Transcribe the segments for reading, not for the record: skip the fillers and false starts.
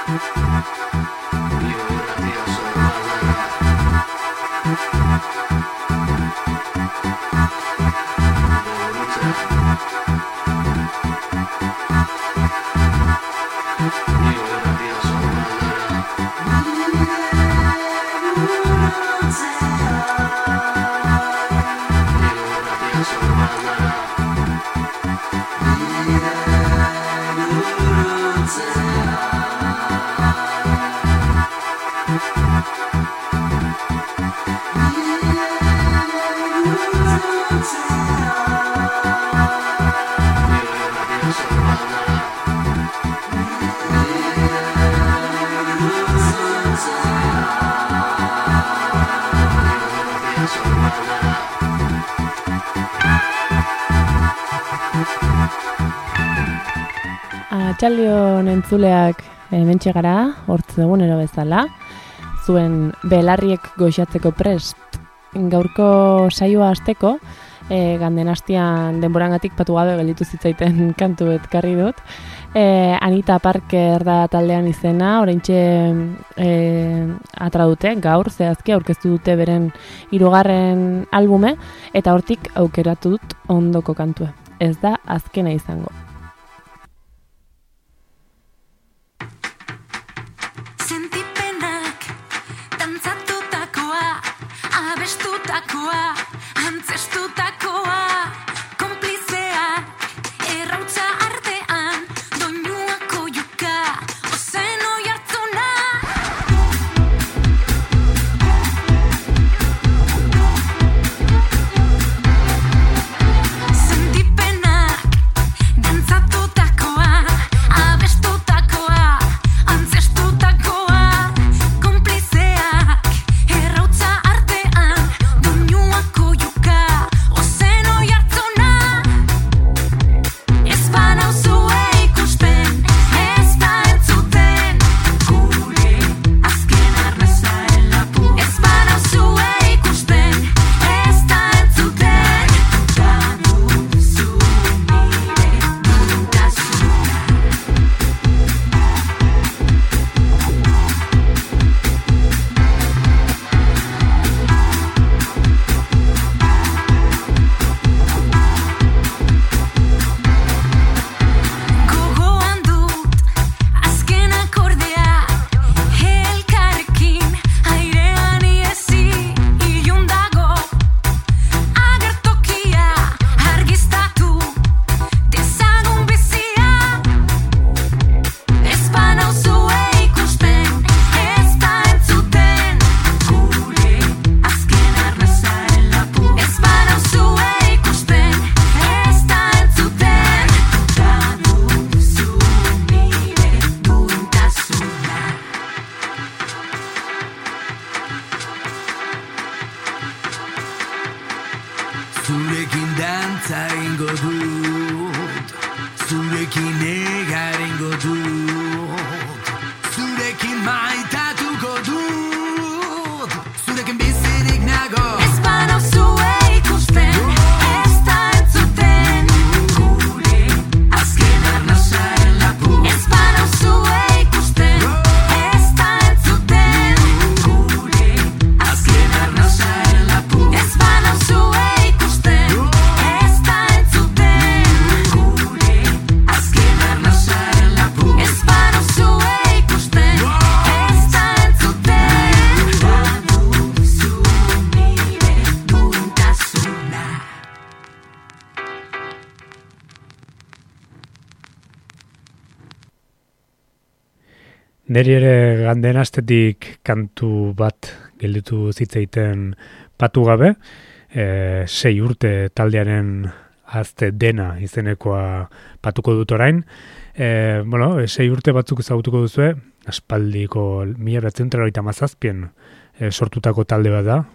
Atxaldion entzuleak hementxe gara, hortz egunero bezala, zuen belarriek goxatzeko prest. Gaurko saioa hasteko, ganden hastian denborangatik patu gabe gelditu zitzaiten kantu etkarri dut. Anita Parker da taldean izena, oraintxe atra dute, gaur zehazki aurkeztu dute beren 3. albume, eta hortik aukeratu dut ondoko kantua. Ez da azkena izango. Zurekin dantza egingo dut, zurekin egarengo dut, zurekin maitatuko dut, zurekin bizirik nago. Ez bana zue ikusten, ez da entzuten, gure azken arnasaren lapu. Ez bana zue ikusten, ez da entzuten, gure azken arnasaren lapu. Ez bana zue Neri ere ganden astetik kantu bat gelditu zitzaiten patu gabe, 6 urte taldearen azte dena izenekoa patuko dut orain. 6 urte batzuk ezagutuko duzue, aspaldiko 1997 sortutako talde bat da,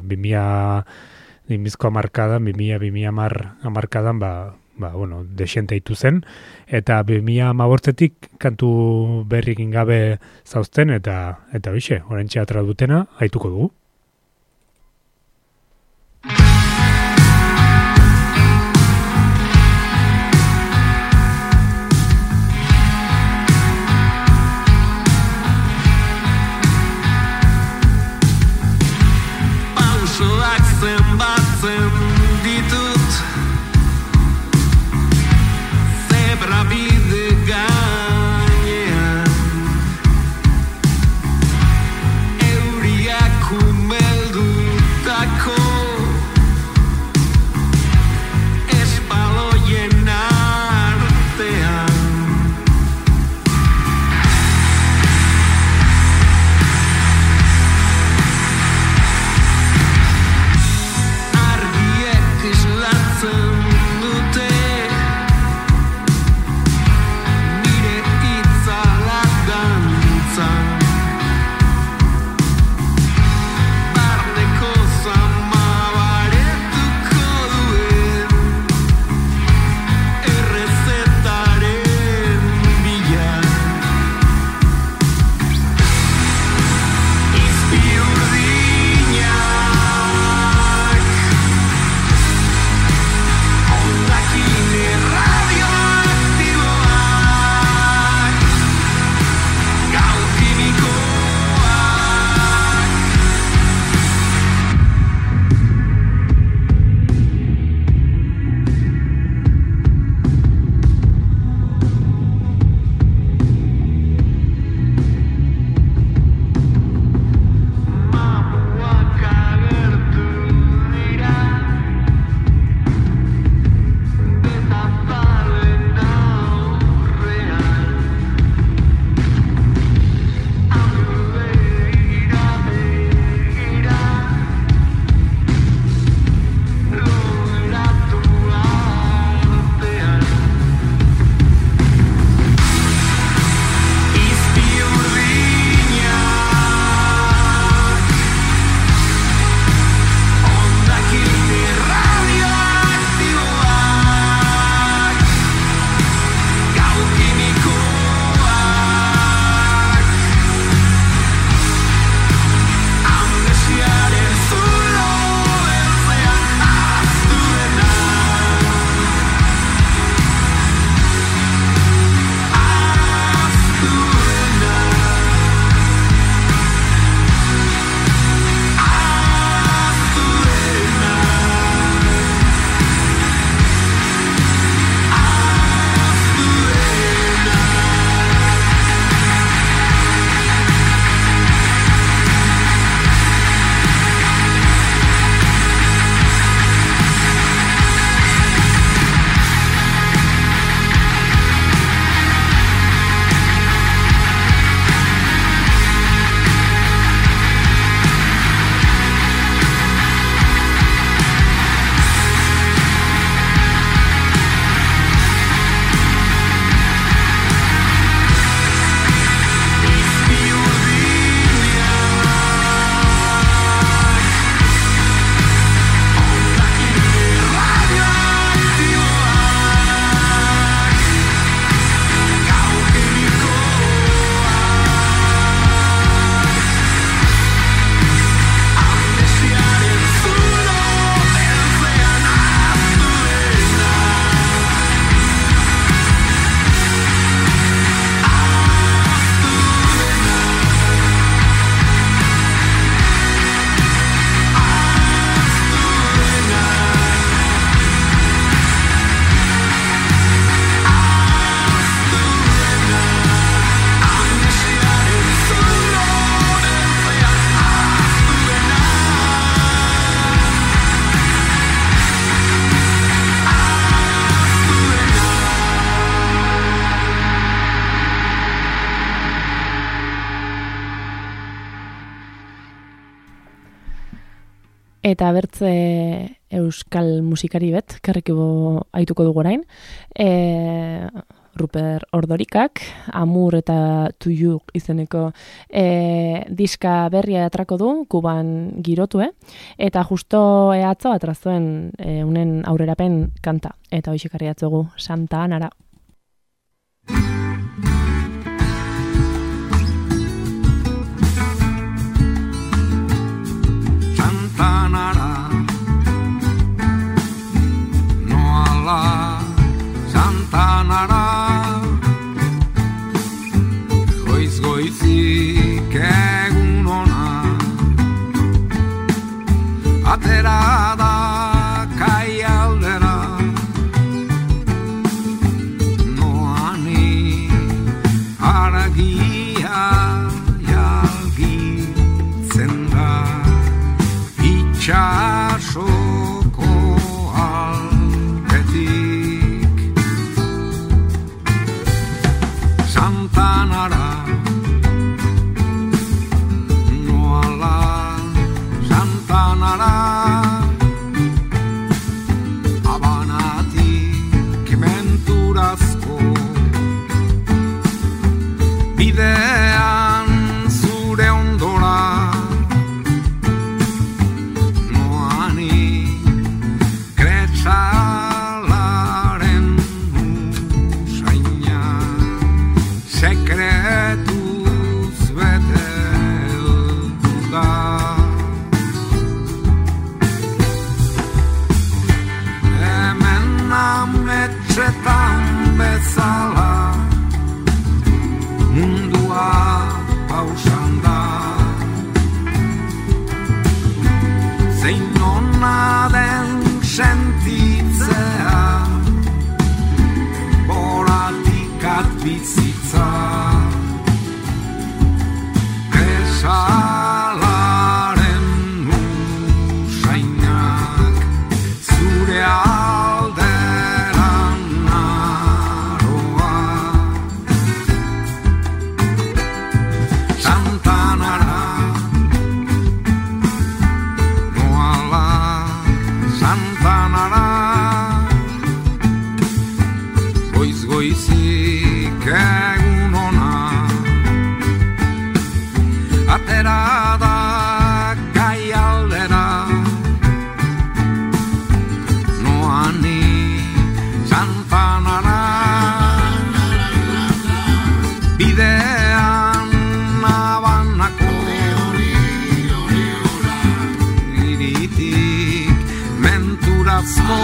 2000 hamarkadan, 2000 hamarkadan, desente ditu zen, eta 2015 kantu berrikin gabe zauzten, eta bixe, oraintxe atra dutena, haituko dugu. eta bertze euskal musikari bet, karriko aituko dugu orain, Ruper Ordorikak, Amur eta Tuyuk izeneko diska berria atrako du, Kuban girotue, eta justo atzo atrazuen unen aurrerapen kanta, eta hoxekarri atzogu Santa Anara. Santa Anara, no ala Santa Anara, goizik egun ona, atera da kai aldera, noani aragia jalgitzen da, itxasoko alpetik. Santa Anara, Habanatik menturazko bidean zure ondora, noani kretsalaren usaina sekretuz beteldu da. Ametxetan bezala mundua pausan da, zein ona den sentitzea, boratikat bizitza, kresalaren usainak zure goizik egun ona, atera da gai aldera, noani Santa Anara, bidean Habanako iritik menturazko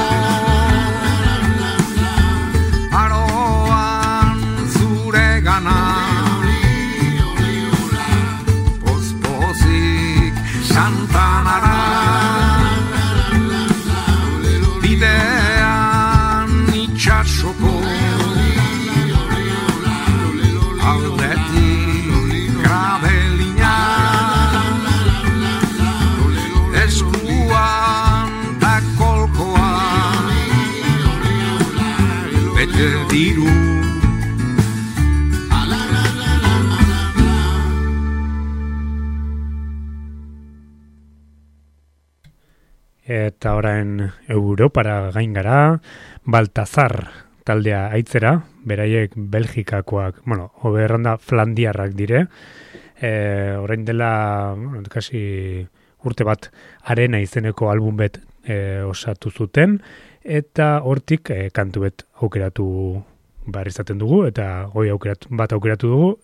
Santa Anara, bidean itxasoko aldetik grabelina, eskuan da kolkoa bete diru. Eta orain Europara gain gara, Baltazar taldea aitzera, beraiek Belgikakoak, hoberranda flandiarrak dire, orain dela, kasi urte bat Arena izeneko album bet osatu zuten, eta hortik kantu bet aukeratu behar izaten dugu, eta hoi bat aukeratu dugu,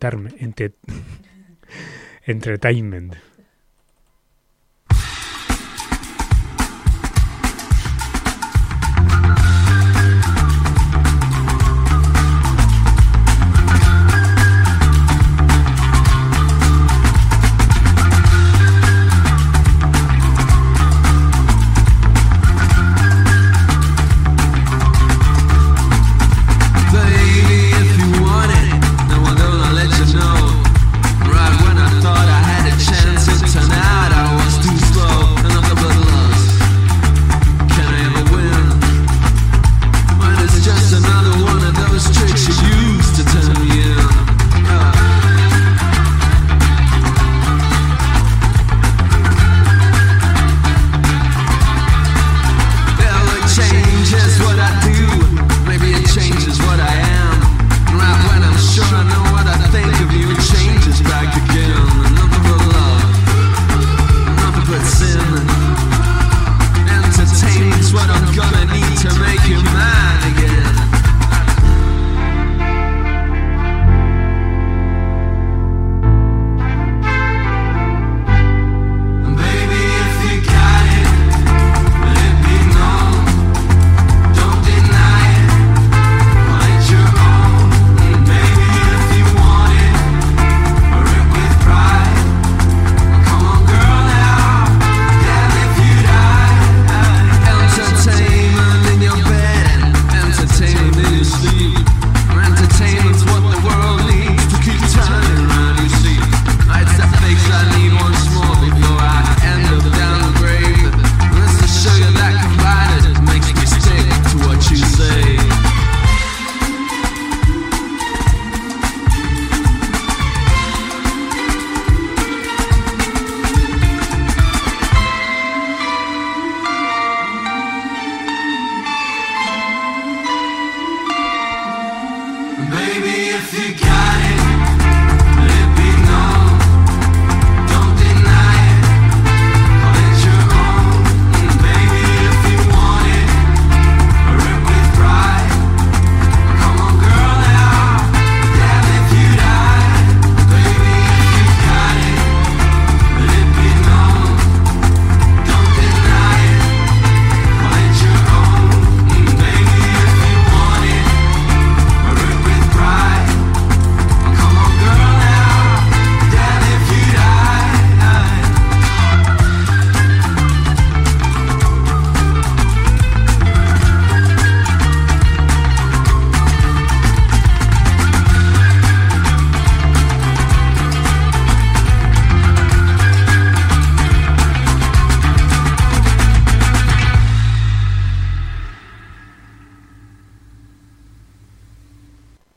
Entertainment. Right when I thought I had a chance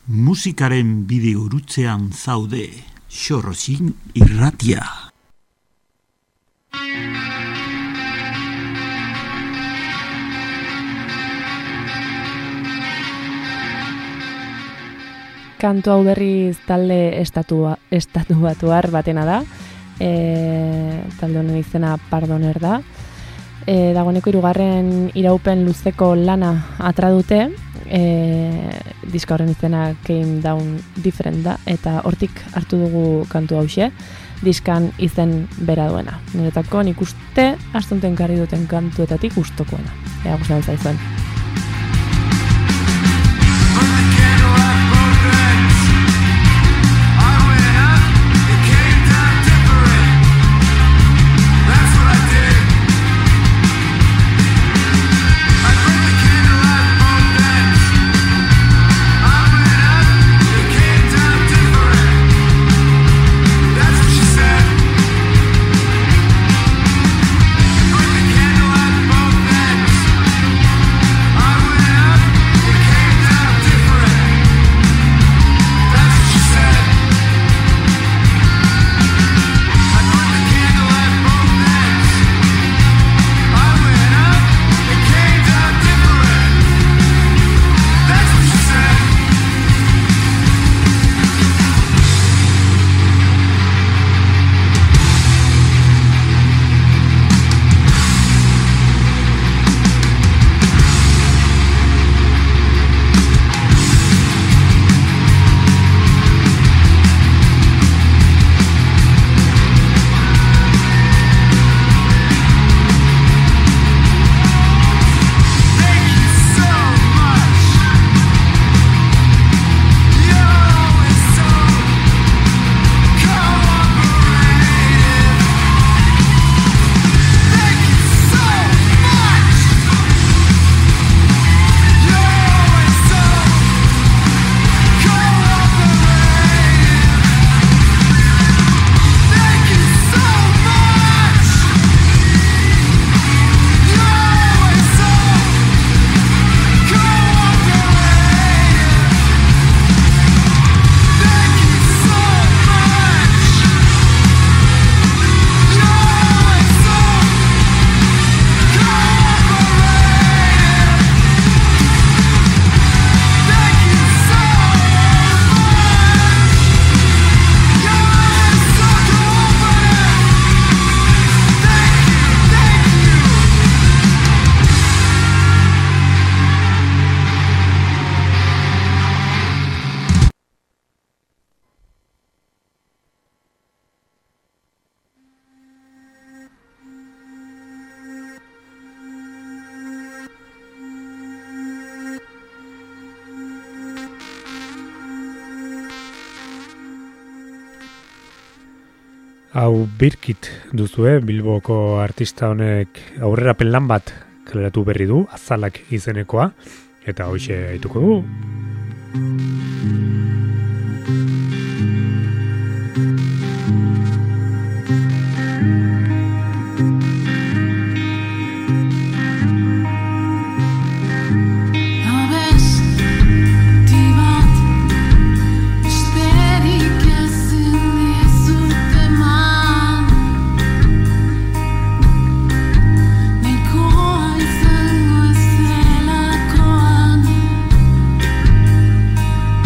Musikaren bide urutzean zaude, Xorrosin irratia. Kantu hau berriz talde estatubatuar batena da. Talde honen izena Pardoner da. Dagoeneko 3. iraupen luzeko lana atra dute. Diska horren izena Came Down Different da, eta hortik hartu dugu kantu hauxe, diskan izen bera duena. Niretako nik uste astunten karri duten kantuetatik gustokoena. Ea gustatzen zaizuen. Hau Birkit duzue, Bilboko artista honek aurrerapen lan bat kaleratu berri du, Azalak izenekoa, eta hoxe aituko du. Izango ez zelakoan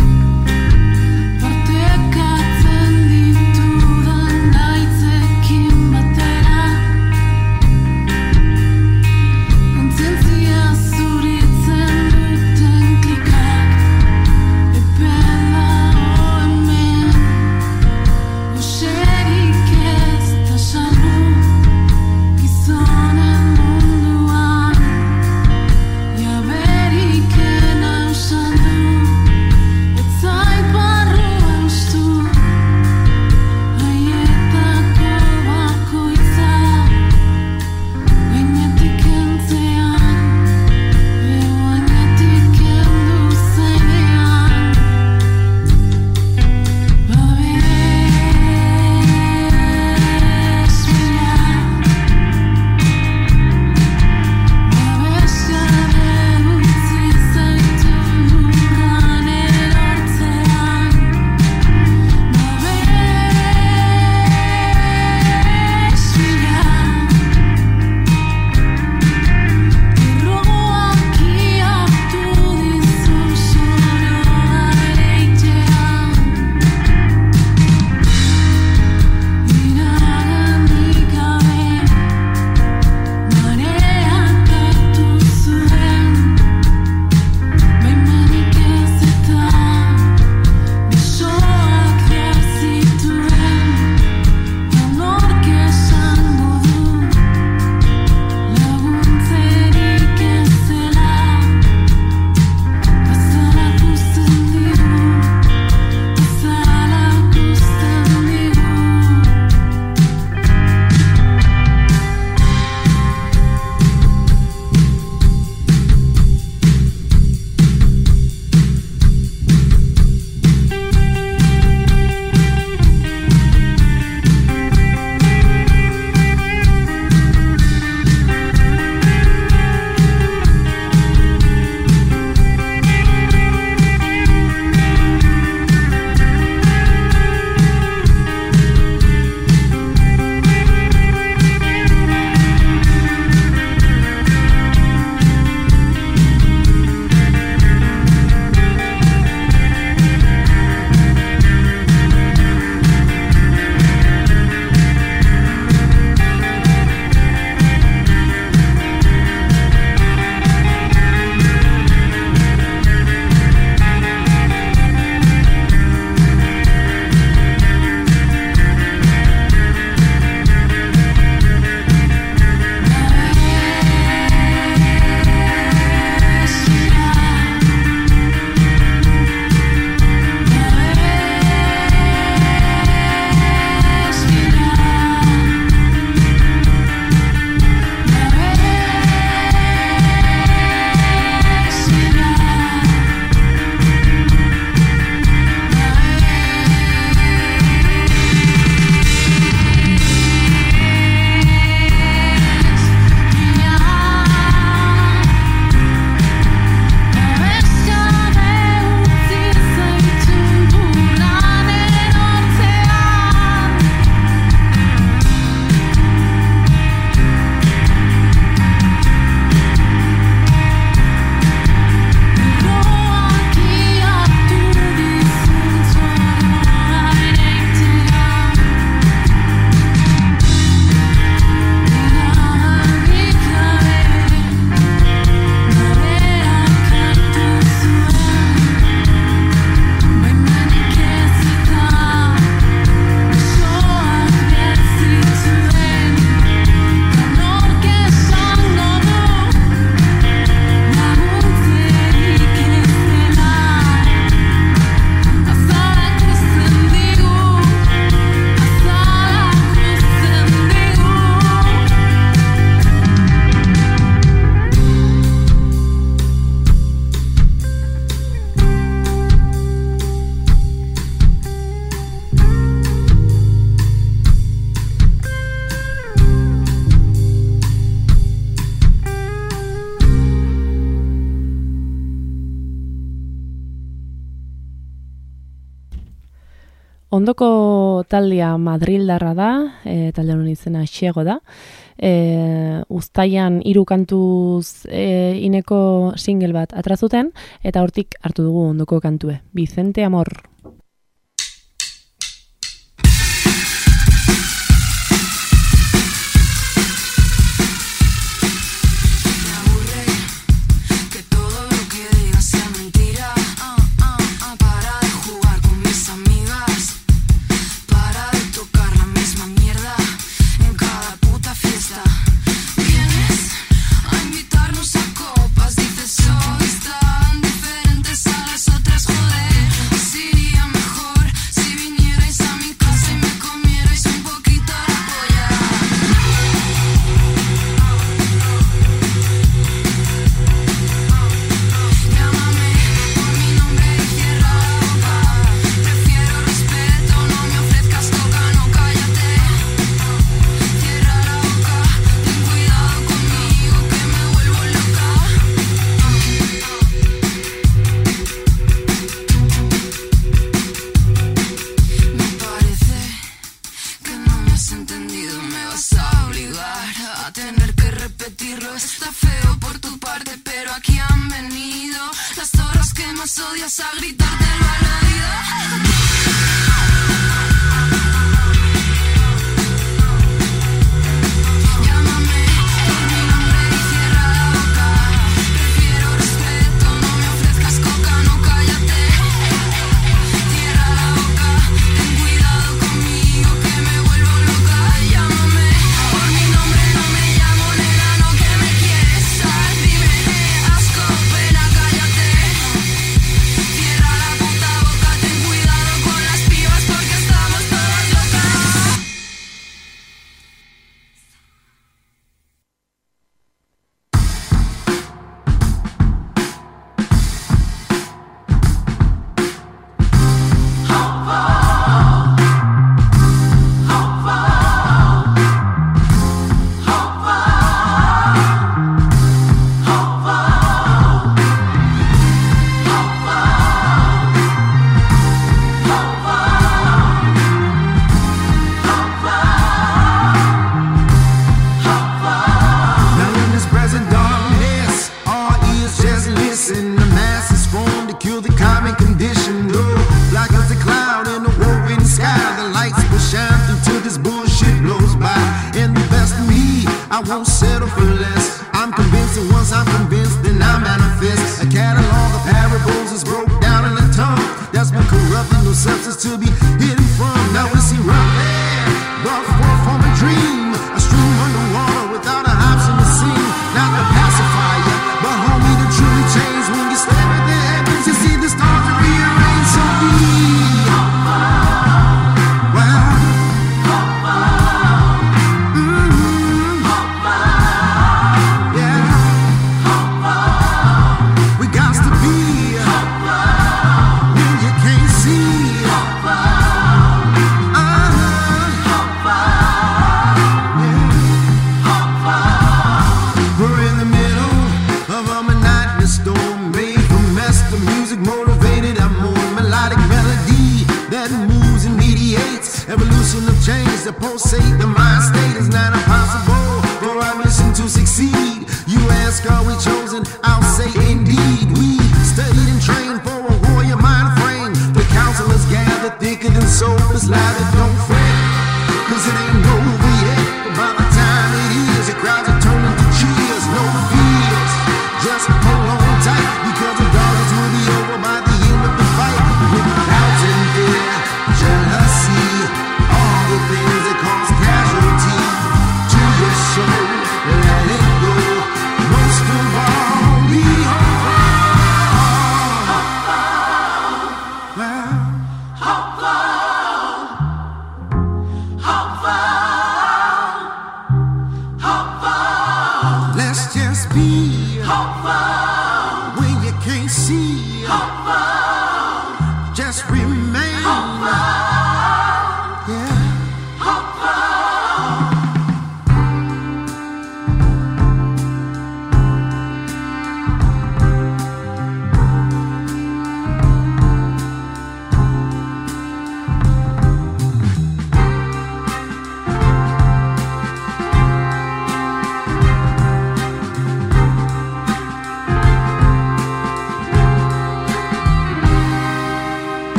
ondoko taldea Madrildarra da, talde honen izena Xego da. Uztaian 3 kantuz ineko single bat atrazuten, eta hortik hartu dugu ondoko kantue. Vicente Amor.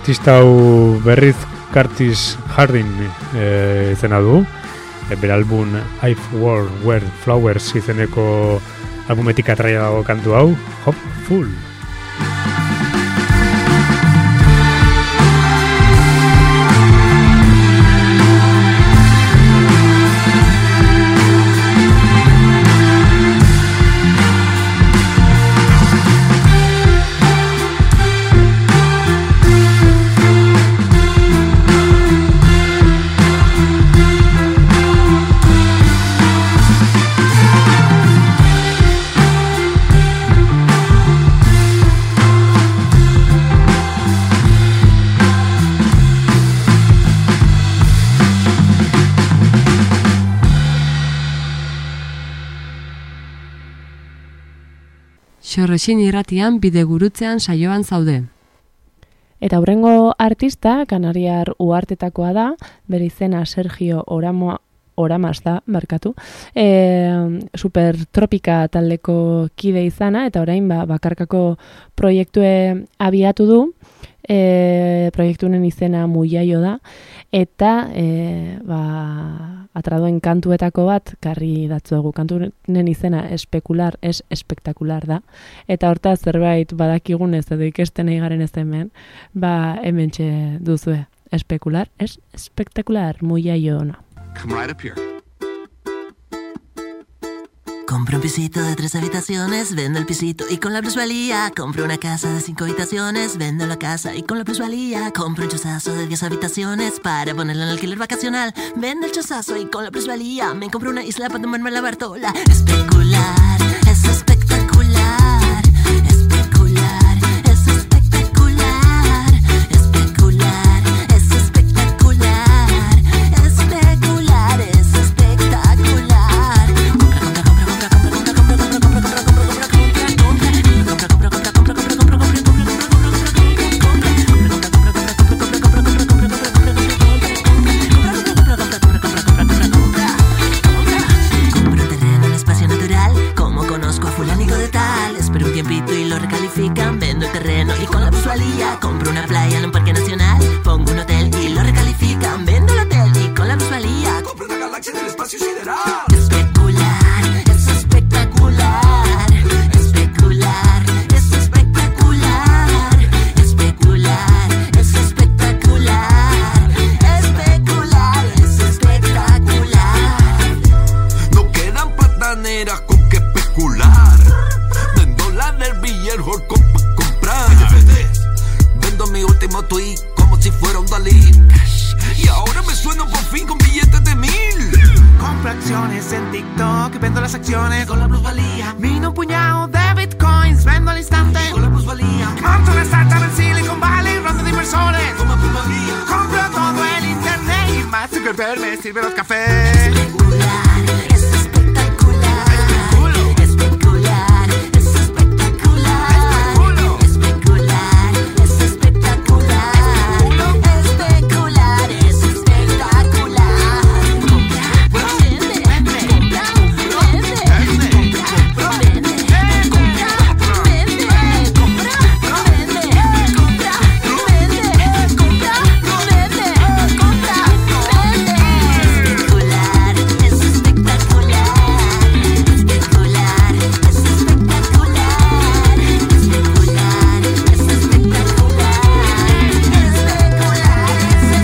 artista hau berriz Curtis Harding izena du. Bere album I've World Where Flowers izeneko albumetik atraia dago kantu hau, Hopeful. Xorroxin irratian bidegurutzean saioan zaude. Eta hurrengo artista, kanariar uhartetakoa da, bere izena Sergio Oramas da, barkatu, Supertropika taldeko kide izana, eta orain bakarkako proiektue abiatu du, proiektunen izena Muiaio da, eta atradoen kantuetako bat karri datzuegu. Kantunen izena espekular, ez espektakular da. Eta hortaz zerbait badakigunez edo ikesten nahi garen ez hemen, hementxe duzue. Espekular, ez espektakular, Muiaio ona. Come right up here. Compro un pisito de 3 habitaciones, vendo el pisito y con la plusvalía compro una casa de 5 habitaciones, vendo la casa y con la plusvalía compro un chozazo de 10 habitaciones para ponerlo en alquiler vacacional, vendo el chozazo y con la plusvalía me compro una isla para tomarme la Bartola. Especular, es espectacular, especular, es espectacular, especular, es espectacular, especular, es espectacular. Y lo recalifican, vendo el terreno y con la plusvalía compro una playa en un parque nacional, pongo un hotel y lo recalifican, vendo el hotel y con la plusvalía compro una galaxia del espacio sideral. Especular, es espectacular, especular, es espectacular, especular, es espectacular, especular, es espectacular. No quedan pataneras con que especular. Del Villarhor comprar. Vendo mi último tweet como si fuera un Dalí. Y ahora me sueno por fin con billetes de 1000. Compro acciones en TikTok, vendo las acciones con la plusvalía. Mino un puñado de bitcoins, vendo al instante con la plusvalía. Monto una startup en Silicon Valley, ronda de inversores con la plusvalía. Compro todo el internet y más Zuckerberg me sirve los cafés. Especular, es espectacular. Especular, es espectacular. Especular, es espectacular. Especular, es espectacular. Compra, vende, compra, vende, compra, vende, compra, vende, compra, vende, compra, vende, compra, vende, compra, vende. Especular, es espectacular. Especular, es espectacular. Especular, es espectacular. Especular,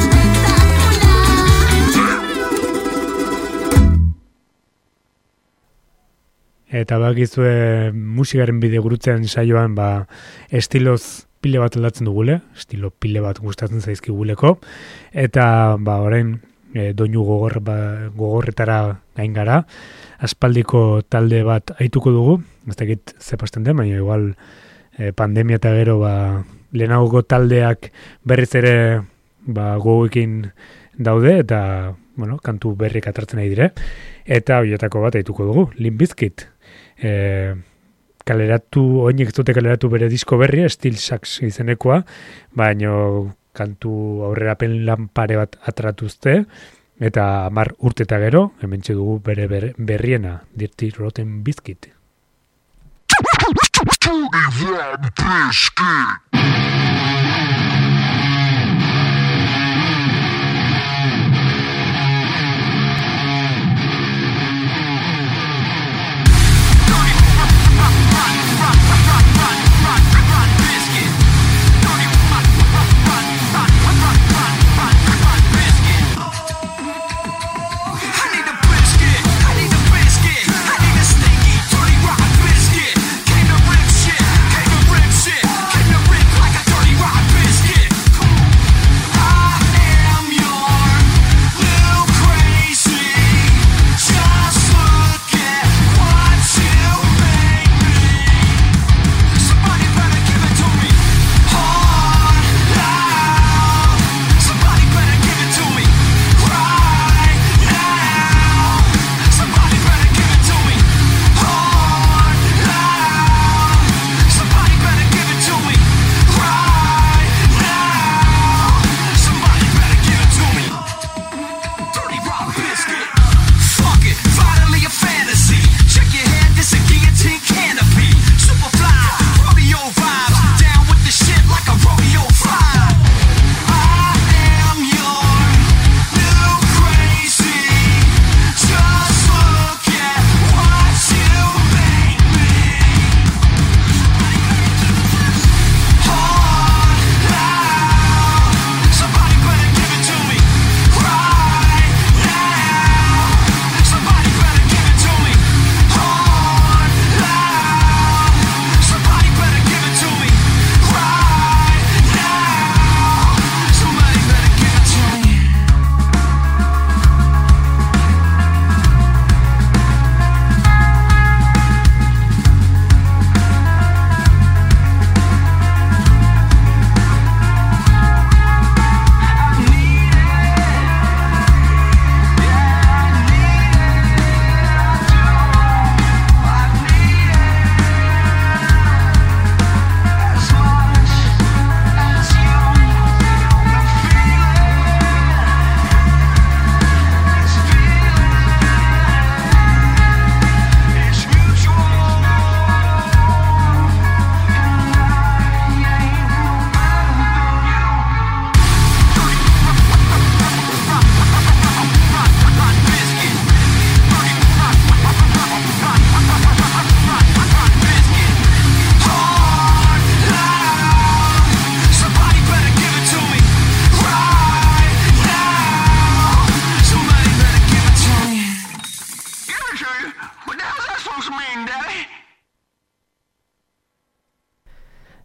es espectacular. Eta bakizue musikaren bidegurutzean saioan estiloz pile bat aldatzen dugule, estilo pile bat gustatzen zaizkiguleko, eta orain doinu gogorretara gain gara, aspaldiko talde bat aituko dugu, ez dakit zepasten den, baina igual pandemia eta gero lehenagoko taldeak berriz ere gogoekin daude, eta kantu berrik atratzen nahi dire, eta horietako bat aituko dugu, Limp Bizkit. Oinek ez dute kaleratu bere disko berria, Steel Sax izenekoa, baina kantu aurrerapen lan pare bat atratuzte, eta 10 urte eta gero, hementxe dugu bere berriena, Dirty Rotten Bizkit.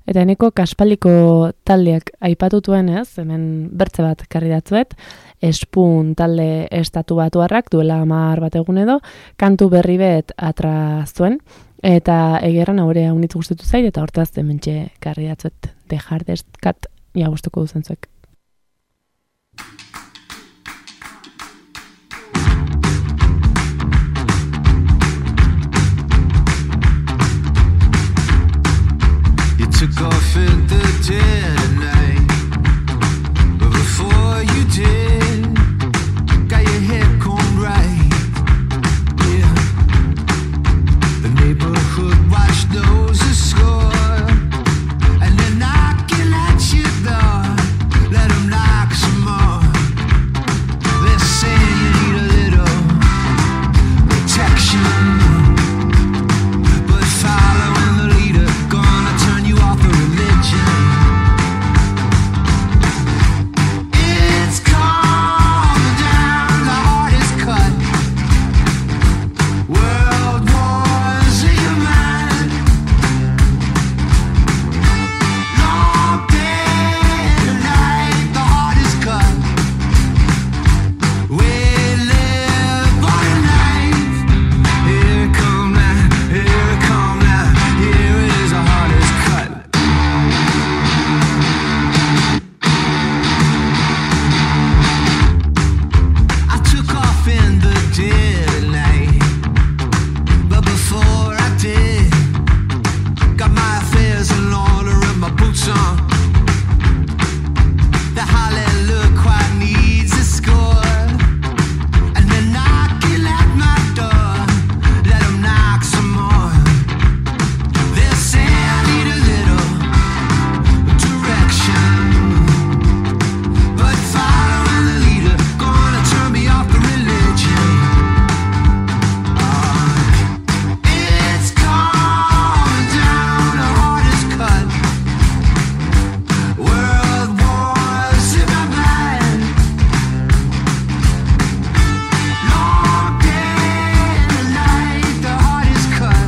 Eta eneko kaspaliko taldeak aipatutuen ez, hemen bertze bat karri datzuet, Espun talde estatu batuarrak duela 10 bat egun edo, kantu berri bet atra zuen, eta egerran haure haunitz guztetu zait, eta hortaz hementxe karri datzuet The Hardest Cut, ja gustuko duzen zuek. Took off in the dead of night, but before you did, got your hair combed right. Yeah, the neighborhood watch knows the score, and they're knocking at your door. Let them knock some more. They're saying you need a little protection, but following the leader gonna turn you off the religion. It's calming down, the heart is cut. World wars in your mind. Long day and night, the heart is cut. We live for the night. Here it come now, here it come now. Here it is, the heart is cut. I took off in the dead of night, but before I did, got my affairs in order and my boots on. The hallelujah choir needs a score, and they're knocking at my door. Let them knock some more. They'll say I need a little direction, but following the leader gonna turn me off the religion. It's calming down, the heart is cut. World wars in my mind. Long day and night, the heart is cut.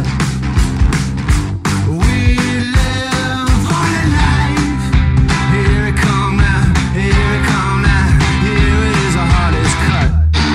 We live for the life. Here it come now, here it come now. Here it is, the heart is cut.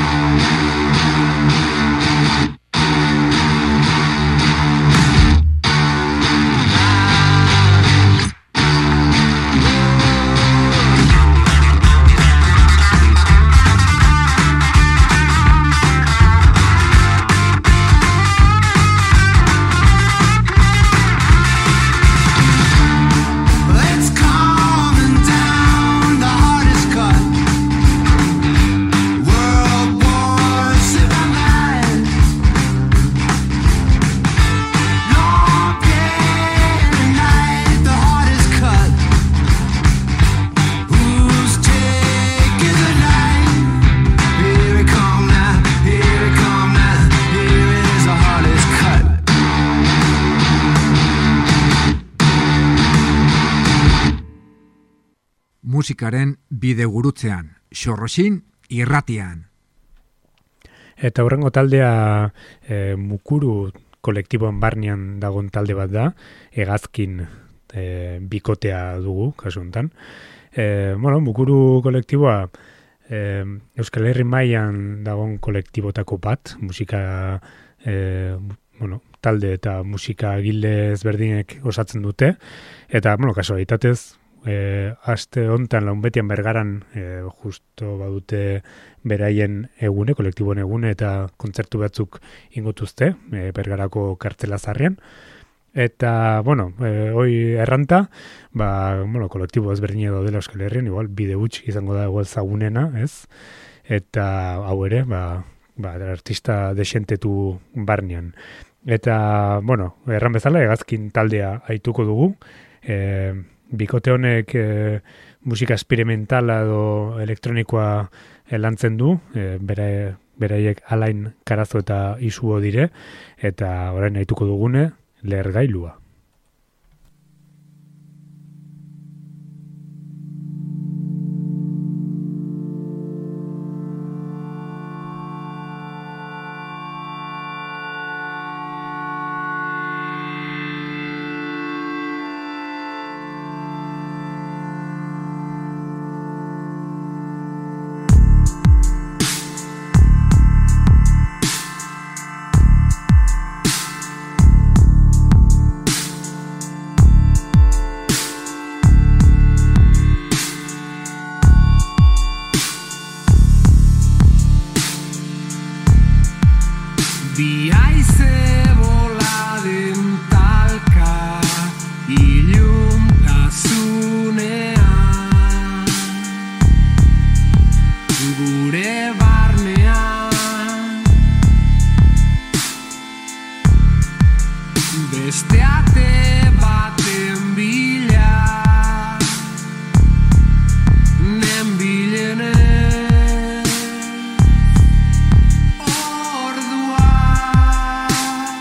It's calming down, the heart is cut. World wars in my mind. Long day and night, the heart is cut. Who's taking the night? Here it come now, here it come now. Here it is, the heart is cut. Musikaren bidegurutzean, Xorroxin irratian. Eta hurrengo taldea Mukuru kolektiboan barnean dagon talde bat da, Hegazkin bikotea dugu, kasu honetan. Mukuru kolektiboa Euskal Herri mailan dagon kolektibotako bat, musika talde eta musika gilde ezberdinek osatzen dute, eta kasualitatez aste hontan Launbetian Bergaran justo badute beraien egune, kolektiboen egune, eta kontzertu batzuk ingotuzte Bergarako kartzela zarrean. Eta, hoi erranta, kolektibo ezberdin edo dela Euskal Herrian, igual bide huts izango da igual zagunena, ez? Eta hau ere, artista desentetu barnean. Eta, erran bezala, Hegazkin taldea aituko dugu, bikote honek musika experimentala edo elektronikoa lantzen du, beraiek Alain Karazo eta Isuo dire, eta orain aituko dugune, Lehergailua. Bi haize boladen talka iluntasunean gure barnean beste ate baten bila nenbilene ordua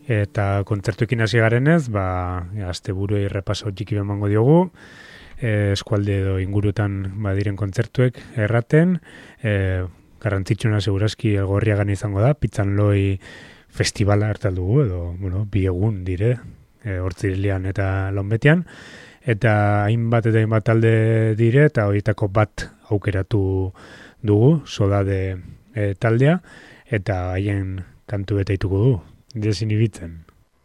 Eta kontzertuekin hasi garenez, asteburuei repaso txiki emango diogu, eskualde edo ingurutan badiren kontzertuek erraten, garrantzitsuna segurazki Elgorriagan izango da, Pitzan Loi festivala hartal dugu, edo, bi egun dire, Hortzirilean eta Lonbetian, eta hainbat talde dire, eta horietako bat aukeratu dugu, Sodade taldea, eta haien kantu betaituko du, desinibitzen.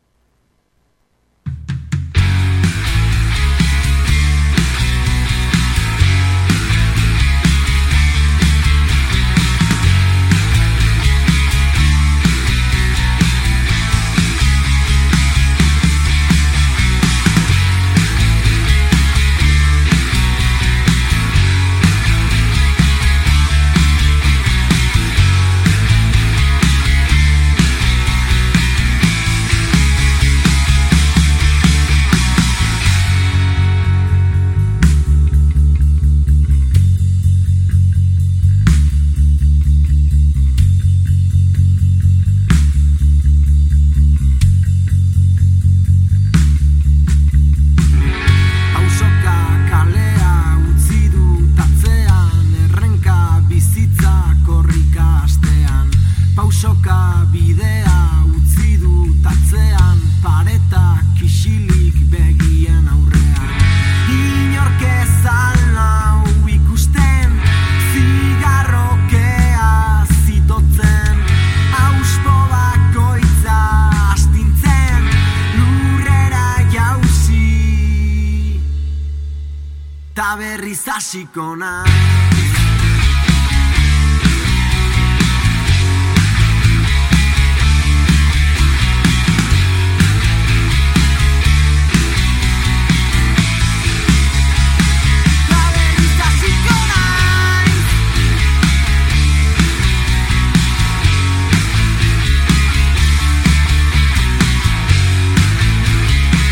Hasiko naiz.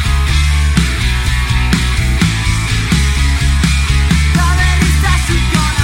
Hasiko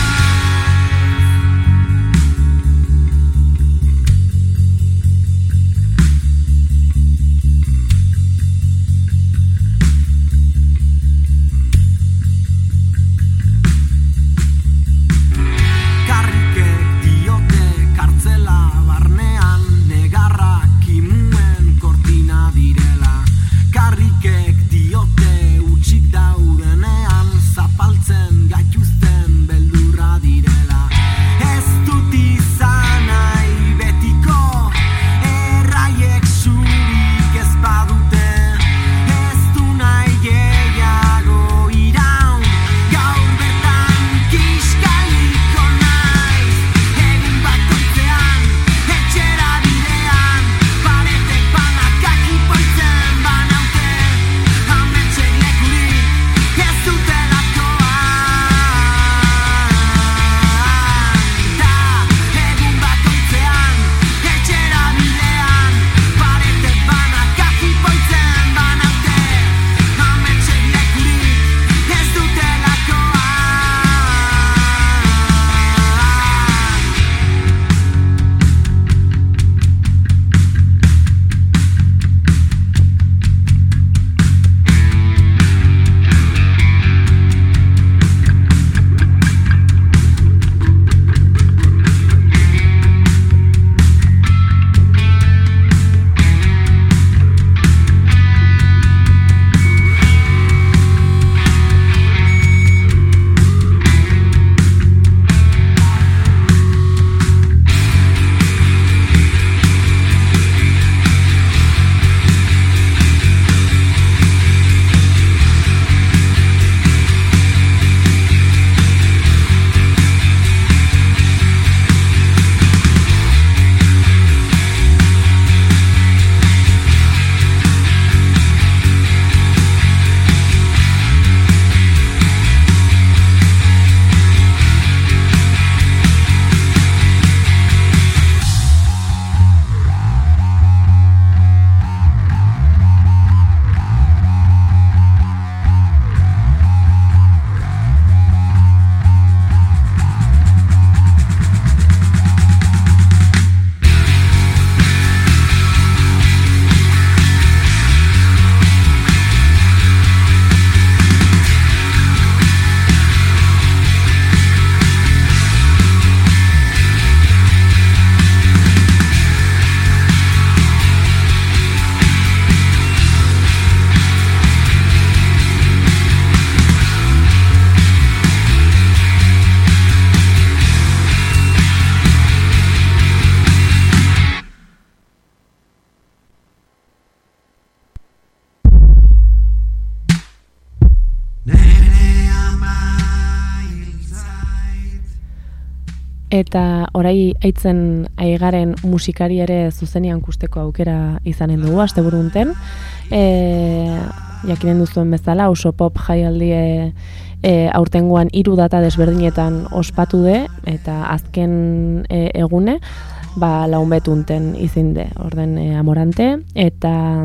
Eta orai aitzen aigaren musikari ere zuzenian kusteko aukera izanen dugu, asteburu honten. Jakinen duzuen bezala, oso pop jaialdi aurtengoan 3 data desberdinetan ospatu de, eta azken egune, launbetunten izinde, orden Amorante, eta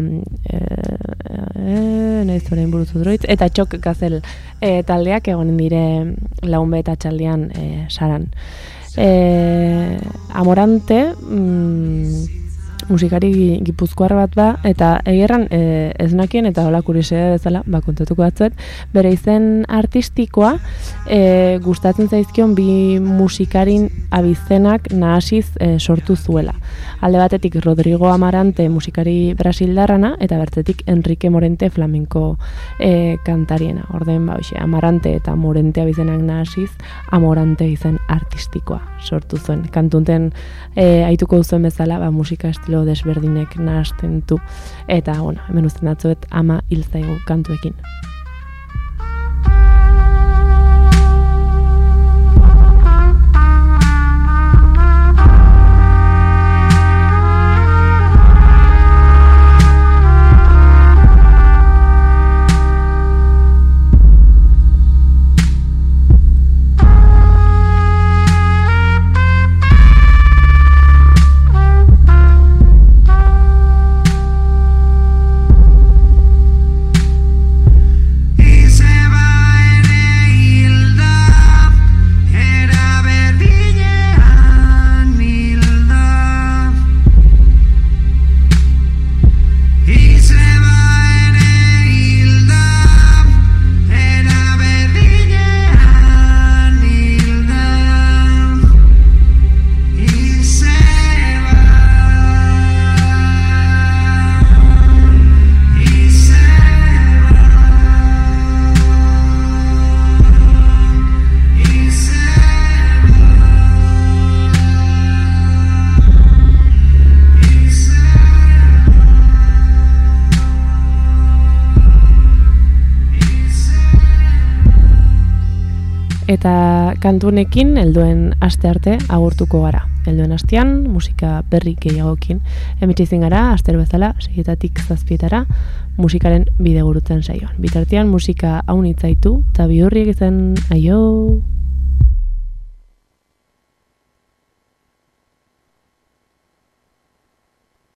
nahiz orain burutu droitz, eta Txok Gazel taldeak egonen dire launbet atxaldean saran. Amorante musikari gipuzkoar bat eta egerran ez nakien eta hola kurisea bezala, kontatuko batzuet, bere izen artistikoa gustatzen zaizkion bi musikarin abizenak nahasiz sortu zuela. Alde batetik Rodrigo Amarante musikari brasildarrana eta bertzetik Enrique Morente flamenko kantariena. Orden Amarante eta Morente abizenak nahasiz Amorante izen artistikoa sortu zuen. Kantunten aituko duzuen bezala musika estilo desberdinek nahasten du. Eta, hemen uzten datzuet ama hil zaigu kantuekin. Eta kantunekin helduen aste arte agurtuko gara. Helduen astean musika berri gehiagokin emitizien gara, astero bezala 6:00 7:00 musikaren bidegurutzen saioan. Bitartean musika haun hitzaitu eta bihurriek izan aio.